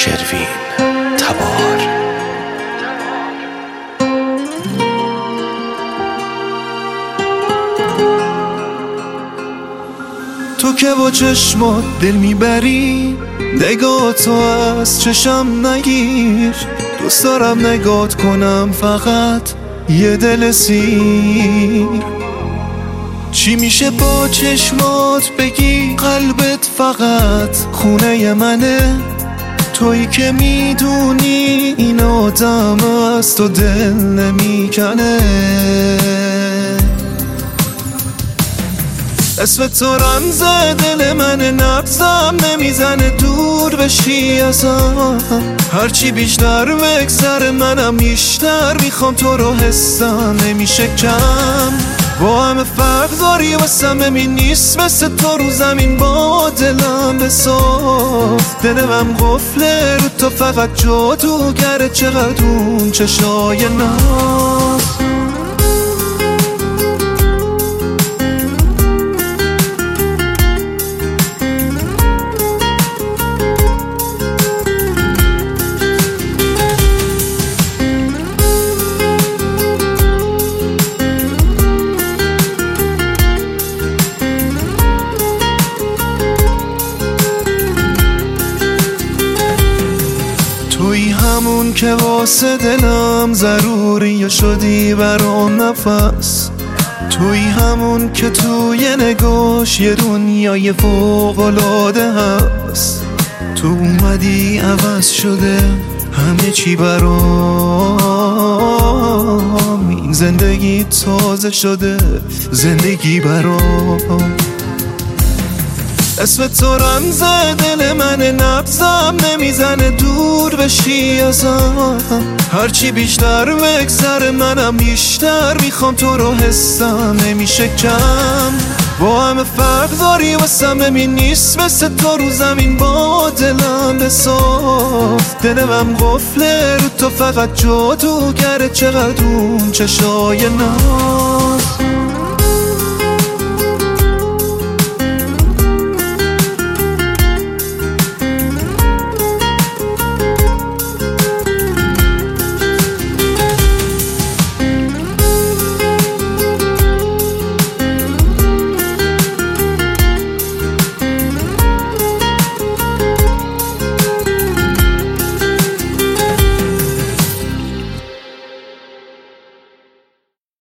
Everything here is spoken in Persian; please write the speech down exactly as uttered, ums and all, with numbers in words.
شروین تبار. تو که با چشمات دل میبری، نگاه تو از چشم نگیر. دوست دارم نگات کنم فقط یه دل سیر. چی میشه با چشمات بگی قلبت فقط خونه منه؟ تویی که میدونی این آدم از تو دل نمیکنه. اسم تو رمز دل منه، نبضم نمیزنه دور بشی ازم. هرچی بیشتر بگذره منم بیشتر میخوام تو رو، حسم نمیشه کم. با همه فرق داری واسم، ببین نیست مثل تو رو زمین با دلم بساز. دلم قفله رو تو فقط جادوگره، چقدر اون چشای ناز. توی همون که واسه دلم ضروری شدی برام نفس. توی همون که توی نگاش یه دنیای فوق‌العاده هست. تو اومدی عوض شده همه چی برام. این زندگی تازه شده زندگی برام. اسم تو رمز دل منه، نبضم نمیزنه دور بشی ازم. هرچی بیشتر بگذره منم بیشتر میخوام تو رو، حسم نمیشه کم. با همه فرق داری واسم، ببین نیست مثل تو رو زمین با دلم بساز. دلم قفله رو تو فقط جادوگره، چقدر اون چشای ناز.